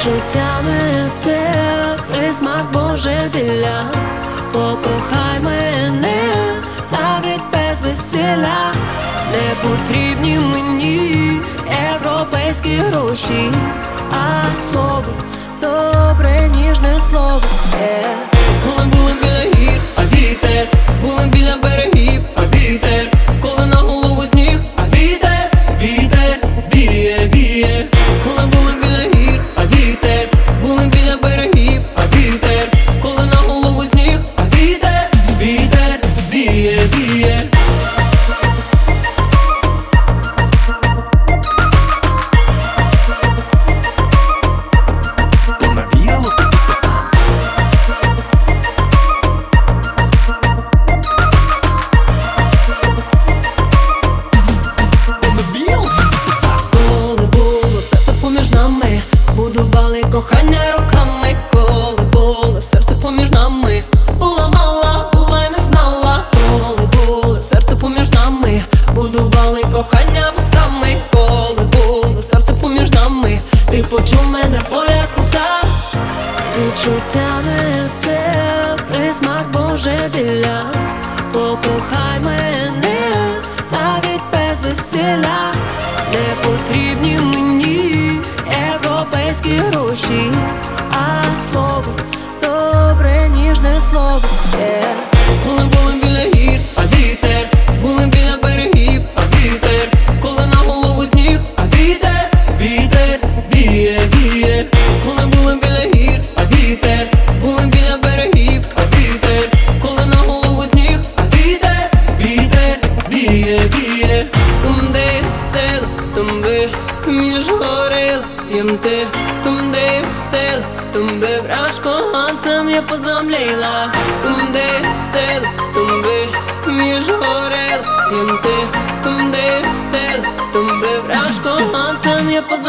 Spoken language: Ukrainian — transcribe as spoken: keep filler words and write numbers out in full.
Відчуття не те, присмак божевілля. Покохай мене навіть без весілля. Не потрібні мені європейські гроші, а слово, добре, ніжне слово. yeah. Коли були біля гір, а вітер, були біля берегів, а вітер, коли на голову сніг, а вітер, вітер, віє, віє. Коли були біля гір, а вітер, були біля берегів, а вітер, коли на голову сніг, а вітер, вітер, віє, віє. Будували кохання руками, коли було серце поміж нами. Була мала, була й не знала. Коли було серце поміж нами, будували кохання вустами. Коли було серце поміж нами, ти почув мене, боя крута. Відчуття не те, присмак божевілля. Покохай мене навіть без весілля. Не потрібні мені європейські гроші, а слово, добре, ніжне слово. yeah. Коли були біля гір, а вітер, були біля берегів, а вітер, коли на голову сніг, а вітер, вітер, віє, віє. Коли були біля гір, а вітер, були біля берегів, а вітер, коли на голову сніг, а вітер, вітер, віє, віє. Там де стел, там би, там я ж горила. Ємте, там де стел, там би враж коханцем я позамліла. Там де стел, там би, там я ж горила. Ємте, там де стел, там би враж коханцем я позамліла.